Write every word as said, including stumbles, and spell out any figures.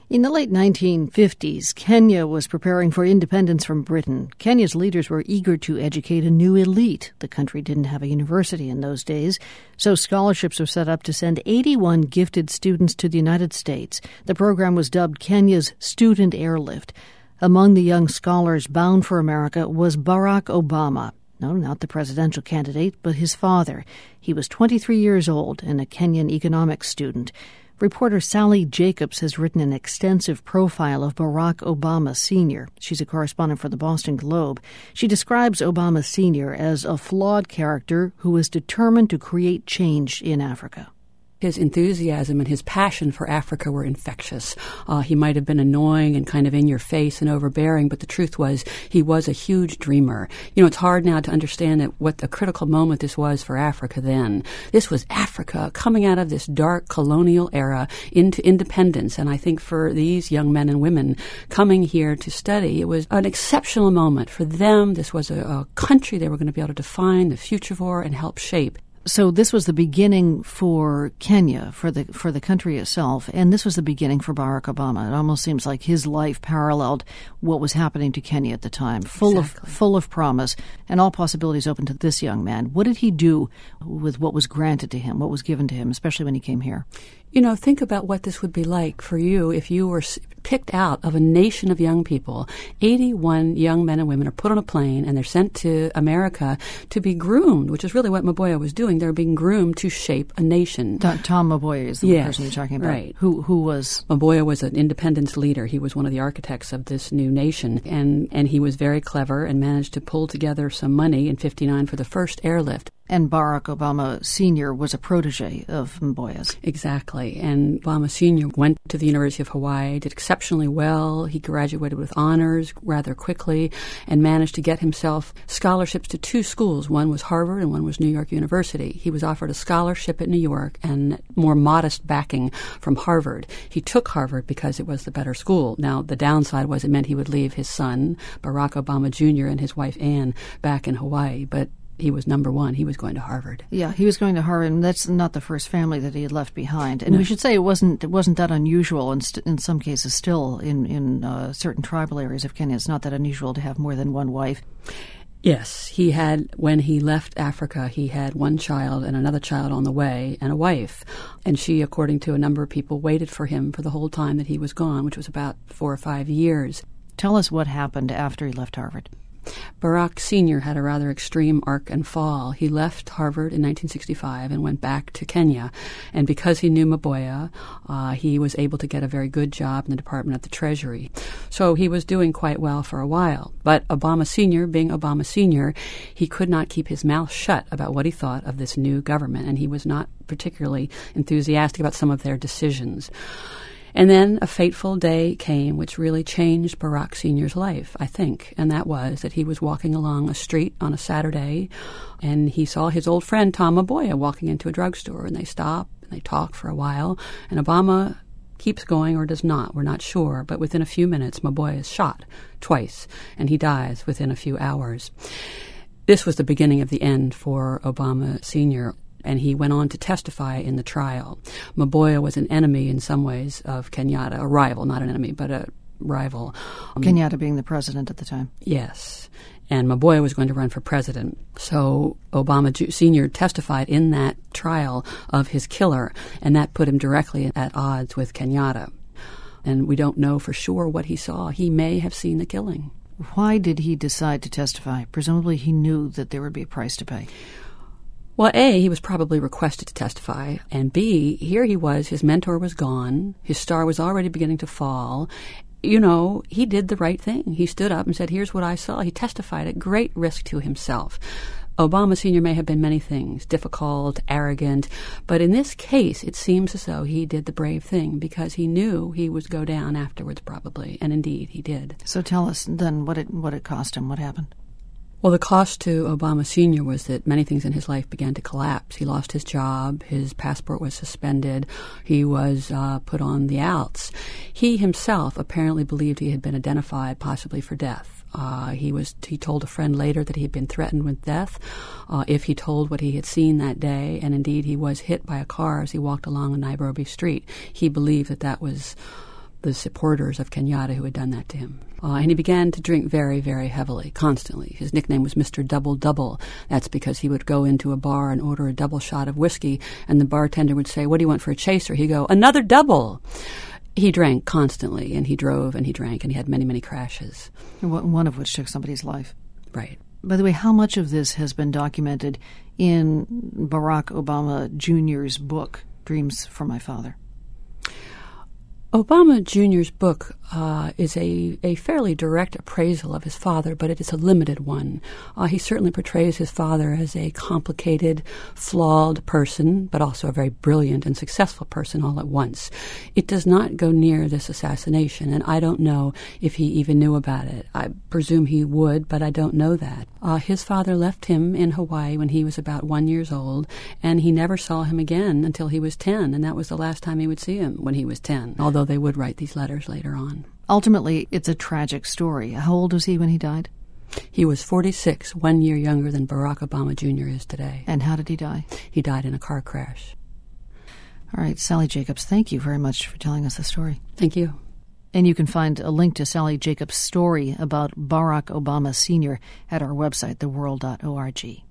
In the late nineteen fifties, Kenya was preparing for independence from Britain. Kenya's leaders were eager to educate a new elite. The country didn't have a university in those days, so scholarships were set up to send eighty-one gifted students to the United States. The program was dubbed Kenya's Student Airlift. Among the young scholars bound for America was Barack Obama. No, not the presidential candidate, but his father. He was twenty-three years old and a Kenyan economics student. Reporter Sally Jacobs has written an extensive profile of Barack Obama Senior She's a correspondent for the Boston Globe. She describes Obama Senior as a flawed character who is determined to create change in Africa. His enthusiasm and his passion for Africa were infectious. Uh, he might have been annoying and kind of in your face and overbearing, but the truth was he was a huge dreamer. You know, it's hard now to understand that what a critical moment this was for Africa then. This was Africa coming out of this dark colonial era into independence, and I think for these young men and women coming here to study, it was an exceptional moment for them. This was a, a country they were going to be able to define the future for and help shape. So this was the beginning for Kenya, for the for the country itself, and this was the beginning for Barack Obama. It almost seems like his life paralleled what was happening to Kenya at the time, full exactly. of full of promise, and all possibilities open to this young man. What did he do with what was granted to him, what was given to him, especially when he came here? You know, think about what this would be like for you if you were picked out of a nation of young people. eighty-one young men and women are put on a plane and they're sent to America to be groomed, which is really what Moboya was doing. They're being groomed to shape a nation. Tom Moboya is the yes, person you're talking about. Right. Who who was? Moboya was an independence leader. He was one of the architects of this new nation. And, and he was very clever and managed to pull together some money in fifty-nine for the first airlift. And Barack Obama Senior was a protege of Moboya's. Exactly. And Obama Senior went to the University of Hawaii, did exceptionally well. He graduated with honors rather quickly and managed to get himself scholarships to two schools. One was Harvard and one was New York University. He was offered a scholarship at New York and more modest backing from Harvard. He took Harvard because it was the better school. Now, the downside was it meant he would leave his son, Barack Obama Junior, and his wife, Anne, back in Hawaii. But he was number one. He was going to Harvard. Yeah, he was going to Harvard, and that's not the first family that he had left behind. And no. we should say it wasn't it wasn't that unusual, and st- in some cases still in, in uh, certain tribal areas of Kenya. It's not that unusual to have more than one wife. Yes, he had, when he left Africa, he had one child and another child on the way and a wife. And she, according to a number of people, waited for him for the whole time that he was gone, which was about four or five years. Tell us what happened after he left Harvard. Barack Senior had a rather extreme arc and fall. He left Harvard in nineteen sixty-five and went back to Kenya. And because he knew Moboya, uh, he was able to get a very good job in the Department of the Treasury. So he was doing quite well for a while. But Obama Senior, being Obama Senior, he could not keep his mouth shut about what he thought of this new government, and he was not particularly enthusiastic about some of their decisions. And then a fateful day came which really changed Barack Senior's life, I think, and that was that he was walking along a street on a Saturday, and he saw his old friend Tom Moboya walking into a drugstore, and they stop and they talk for a while, and Obama keeps going or does not. We're not sure, but within a few minutes, Moboya is shot twice, and he dies within a few hours. This was the beginning of the end for Obama Senior, and he went on to testify in the trial. Moboya was an enemy in some ways of Kenyatta, a rival, not an enemy, but a rival. Um, Kenyatta being the president at the time. Yes. And Moboya was going to run for president. So Obama Senior testified in that trial of his killer, and that put him directly at odds with Kenyatta. And we don't know for sure what he saw. He may have seen the killing. Why did he decide to testify? Presumably he knew that there would be a price to pay. Well, A, he was probably requested to testify, and B, here he was, his mentor was gone, his star was already beginning to fall. You know, he did the right thing. He stood up and said, here's what I saw. He testified at great risk to himself. Obama Senior may have been many things, difficult, arrogant, but in this case, it seems as though he did the brave thing because he knew he would go down afterwards probably, and indeed he did. So tell us then what it what it cost him, what happened? Well, the cost to Obama Senior was that many things in his life began to collapse. He lost his job. His passport was suspended. He was uh, put on the outs. He himself apparently believed he had been identified possibly for death. Uh, he was. He told a friend later that he had been threatened with death uh, if he told what he had seen that day, and indeed he was hit by a car as he walked along a Nairobi street. He believed that that was the supporters of Kenyatta who had done that to him. Uh, and he began to drink very, very heavily, constantly. His nickname was Mister Double Double. That's because he would go into a bar and order a double shot of whiskey, and the bartender would say, "What do you want for a chaser?" He'd go, "Another double." He drank constantly, and he drove, and he drank, and he had many, many crashes. One of which took somebody's life. Right. By the way, how much of this has been documented in Barack Obama Junior's book, Dreams from My Father? Obama Junior's book uh, is a, a fairly direct appraisal of his father, but it is a limited one. Uh, he certainly portrays his father as a complicated, flawed person, but also a very brilliant and successful person all at once. It does not go near this assassination, and I don't know if he even knew about it. I presume he would, but I don't know that. Uh, his father left him in Hawaii when he was about one years old, and he never saw him again until he was ten, and that was the last time he would see him, when he was ten, although they would write these letters later on. Ultimately, it's a tragic story. How old was he when he died? He was forty-six, one year younger than Barack Obama Junior is today. And how did he die? He died in a car crash. All right, Sally Jacobs, thank you very much for telling us the story. Thank you. And you can find a link to Sally Jacobs' story about Barack Obama Senior at our website, the world dot org.